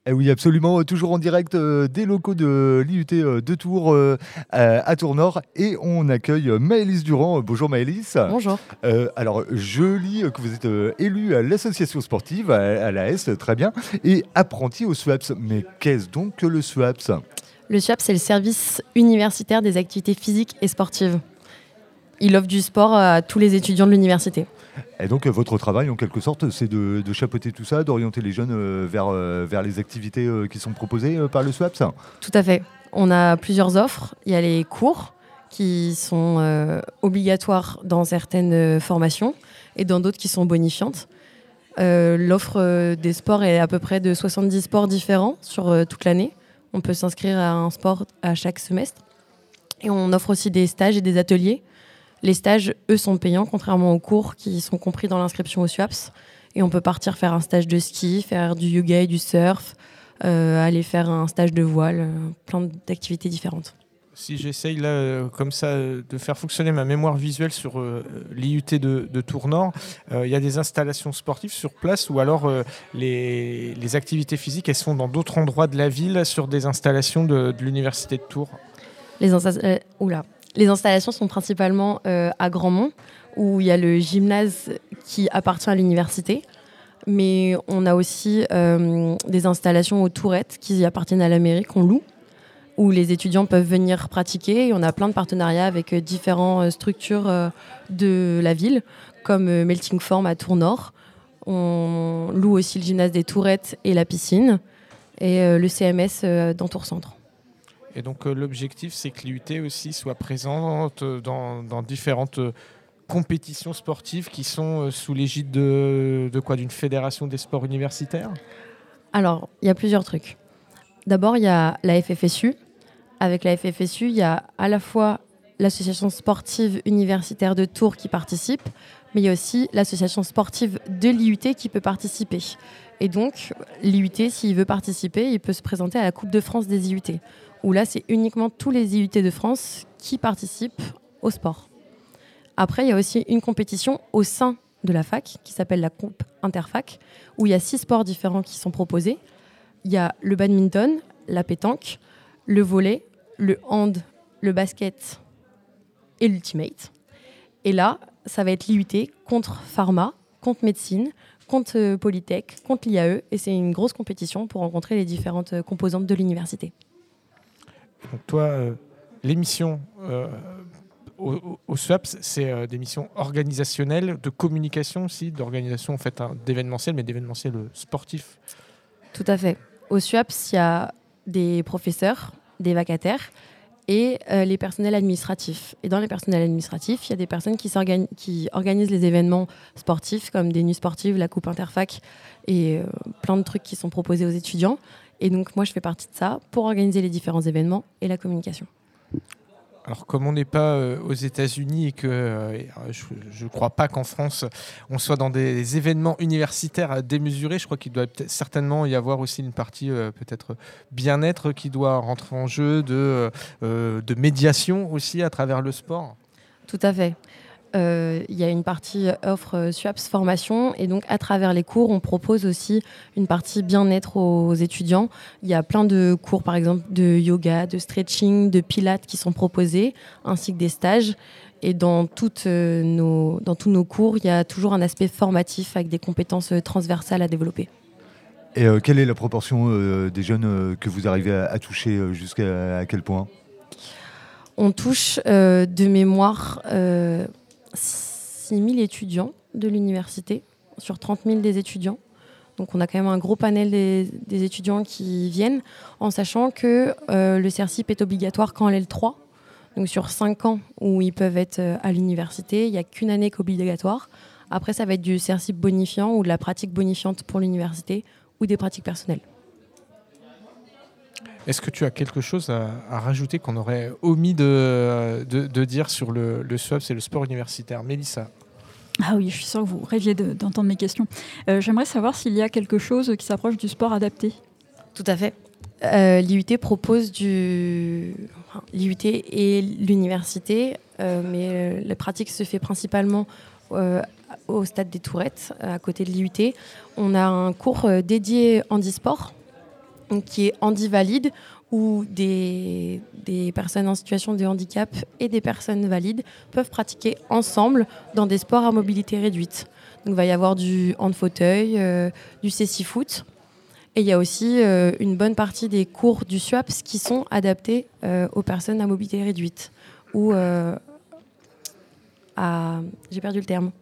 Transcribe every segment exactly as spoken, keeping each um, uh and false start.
Eh oui, absolument, toujours en direct, heu, des locaux de l'I U T, heu, de Tours, heu, à à Tours-Nord et on accueille, heu, Maëlys Durand. Bonjour Maëlys. Bonjour. Heu, alors je lis, que vous êtes, heu, élue à l'association sportive, à à l'A S, très bien et apprentie au SWAPS. Mais qu'est-ce donc que le SWAPS? Le SUAP, c'est le service universitaire des activités physiques et sportives. Il offre du sport à tous les étudiants de l'université. Et donc, heu, votre travail, en quelque sorte, c'est de de chapeauter tout ça, d'orienter les jeunes, heu, vers, heu, vers les activités, heu, qui sont proposées, heu, par le SWAPS? Tout à fait. On a plusieurs offres. Il y a les cours qui sont euh, obligatoires dans certaines euh, formations et dans d'autres qui sont bonifiantes. Euh, l'offre euh, des sports est à peu près de soixante-dix sports différents sur euh, toute l'année. On peut s'inscrire à un sport à chaque semestre. Et on offre aussi des stages et des ateliers. Les stages, eux, sont payants, contrairement aux cours qui sont compris dans l'inscription au SUAPS. Et on peut partir faire un stage de ski, faire du yoga et du surf, euh, aller faire un stage de voile, euh, plein d'activités différentes. Si j'essaye là, euh, comme ça, euh, de faire fonctionner ma mémoire visuelle sur euh, l'I U T de, de Tours-Nord, euh, il y a des installations sportives sur place ou alors euh, les, les activités physiques, elles sont dans d'autres endroits de la ville sur des installations de, de l'Université de Tours. Les, insta- euh, oula. Les installations sont principalement euh, à Grandmont, où il y a le gymnase qui appartient à l'université. Mais on a aussi euh, des installations aux Tourettes qui appartiennent à la mairie, qu'on loue, où les étudiants peuvent venir pratiquer. Et on a plein de partenariats avec euh, différentes structures euh, de la ville, comme euh, Melting Form à Tours-Nord. On loue aussi le gymnase des Tourettes et la piscine, et euh, le C M S euh, dans Tours-Centre. Et donc euh, l'objectif, c'est que l'I U T aussi soit présente dans, dans différentes euh, compétitions sportives qui sont euh, sous l'égide de, de quoi, d'une fédération des sports universitaires. Alors, il y a plusieurs trucs. D'abord, il y a la F F S U. Avec la F F S U, il y a à la fois l'association sportive universitaire de Tours qui participe, mais il y a aussi l'association sportive de l'I U T qui peut participer. Et donc, l'I U T, s'il veut participer, il peut se présenter à la Coupe de France des I U T, où là, c'est uniquement tous les I U T de France qui participent au sport. Après, il y a aussi une compétition au sein de la fac qui s'appelle la Coupe Interfac, où il y a six sports différents qui sont proposés. Il y a le badminton, la pétanque, le volley, le hand, le basket et l'ultimate. Et là, ça va être l'I U T contre pharma, contre médecine, contre euh, Polytech, contre l'I A E. Et c'est une grosse compétition pour rencontrer les différentes euh, composantes de l'université. Donc toi, euh, l'émission euh, au, au SWAPS, c'est euh, des missions organisationnelles, de communication aussi, d'organisation en fait, hein, d'événementiel, mais d'événementiel euh, sportif. Tout à fait. Au SUAPS, il y a des professeurs, des vacataires et euh, les personnels administratifs. Et dans les personnels administratifs, il y a des personnes qui, qui organisent les événements sportifs, comme des nuits sportives, la Coupe Interfac et euh, plein de trucs qui sont proposés aux étudiants. Et donc, moi, je fais partie de ça pour organiser les différents événements et la communication. Alors, comme on n'est pas euh, aux États-Unis et que euh, je ne crois pas qu'en France, on soit dans des événements universitaires démesurés, je crois qu'il doit certainement y avoir aussi une partie euh, peut-être bien-être qui doit rentrer en jeu, de, euh, de médiation aussi à travers le sport. Tout à fait. Il euh, y a une partie offre SUAPS formation et donc à travers les cours, on propose aussi une partie bien-être aux étudiants. Il y a plein de cours, par exemple, de yoga, de stretching, de pilates qui sont proposés, ainsi que des stages. Et dans, toutes nos, dans tous nos cours, il y a toujours un aspect formatif avec des compétences transversales à développer. Et euh, quelle est la proportion euh, des jeunes euh, que vous arrivez à, à toucher euh, jusqu'à à quel point? On touche euh, de mémoire... Euh, six mille étudiants de l'université, sur trente mille des étudiants. Donc on a quand même un gros panel des, des étudiants qui viennent, en sachant que euh, le CERCIP est obligatoire qu'en L trois. Donc sur cinq ans où ils peuvent être à l'université, il n'y a qu'une année qu'obligatoire. Après, ça va être du CERCIP bonifiant ou de la pratique bonifiante pour l'université ou des pratiques personnelles. Est-ce que tu as quelque chose à, à rajouter qu'on aurait omis de, de, de dire sur le, le SWAPS et le sport universitaire? Mélissa? Ah oui, je suis sûre que vous rêviez de, d'entendre mes questions. Euh, j'aimerais savoir s'il y a quelque chose qui s'approche du sport adapté. Tout à fait. Euh, L'I U T propose du... Enfin, l'I U T et l'université, euh, mais euh, la pratique se fait principalement euh, au stade des Tourettes, à côté de l'I U T. On a un cours euh, dédié handisport, donc qui est handi valide, où des, des personnes en situation de handicap et des personnes valides peuvent pratiquer ensemble dans des sports à mobilité réduite. Donc il va y avoir du hand fauteuil, euh, du cécifoot. Et il y a aussi euh, une bonne partie des cours du SUAPS qui sont adaptés euh, aux personnes à mobilité réduite. Ou euh, à... J'ai perdu le terme.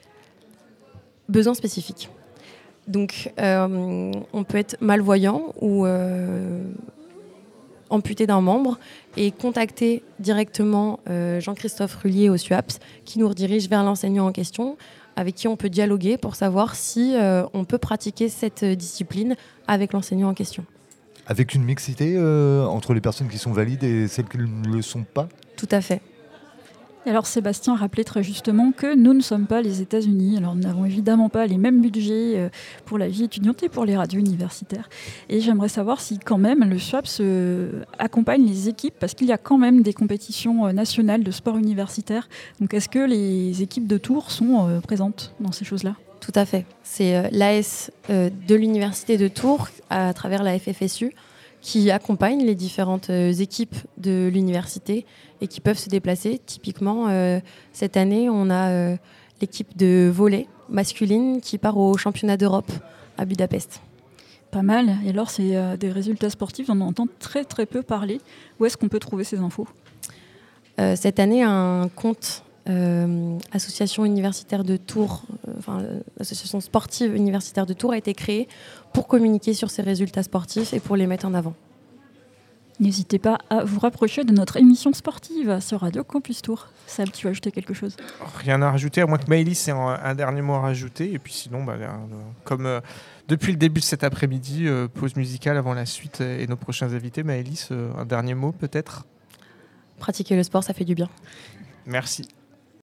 Besoins spécifiques. Donc euh, on peut être malvoyant ou euh, amputé d'un membre et contacter directement euh, Jean-Christophe Rullier au SUAPS qui nous redirige vers l'enseignant en question, avec qui on peut dialoguer pour savoir si euh, on peut pratiquer cette discipline avec l'enseignant en question. Avec une mixité euh, entre les personnes qui sont valides et celles qui ne le sont pas ? Tout à fait. Et alors Sébastien rappelait très justement que nous ne sommes pas les États-Unis. Alors nous n'avons évidemment pas les mêmes budgets pour la vie étudiante et pour les radios universitaires. Et j'aimerais savoir si quand même le SUAPS euh, accompagne les équipes, parce qu'il y a quand même des compétitions nationales de sport universitaire. Donc est-ce que les équipes de Tours sont euh, présentes dans ces choses-là ? Tout à fait. C'est euh, l'A S euh, de l'Université de Tours, à travers la F F S U, qui accompagne les différentes euh, équipes de l'université et qui peuvent se déplacer. Typiquement, euh, cette année, on a euh, l'équipe de volley masculine qui part au championnat d'Europe à Budapest. Pas mal. Et alors, c'est euh, des résultats sportifs, on en entend très très peu parler. Où est-ce qu'on peut trouver ces infos ? euh, Cette année, un compte euh, Association universitaire de Tours, euh, enfin, l'association sportive universitaire de Tours a été créée pour communiquer sur ces résultats sportifs et pour les mettre en avant. N'hésitez pas à vous rapprocher de notre émission sportive sur Radio Campus Tours. Seb, tu veux ajouter quelque chose ? Rien à rajouter, à moins que Maëlys ait un, un dernier mot à rajouter. Et puis sinon, bah, euh, comme euh, depuis le début de cet après-midi, euh, pause musicale avant la suite et nos prochains invités. Maëlys, euh, un dernier mot peut-être ? Pratiquer le sport, ça fait du bien. Merci.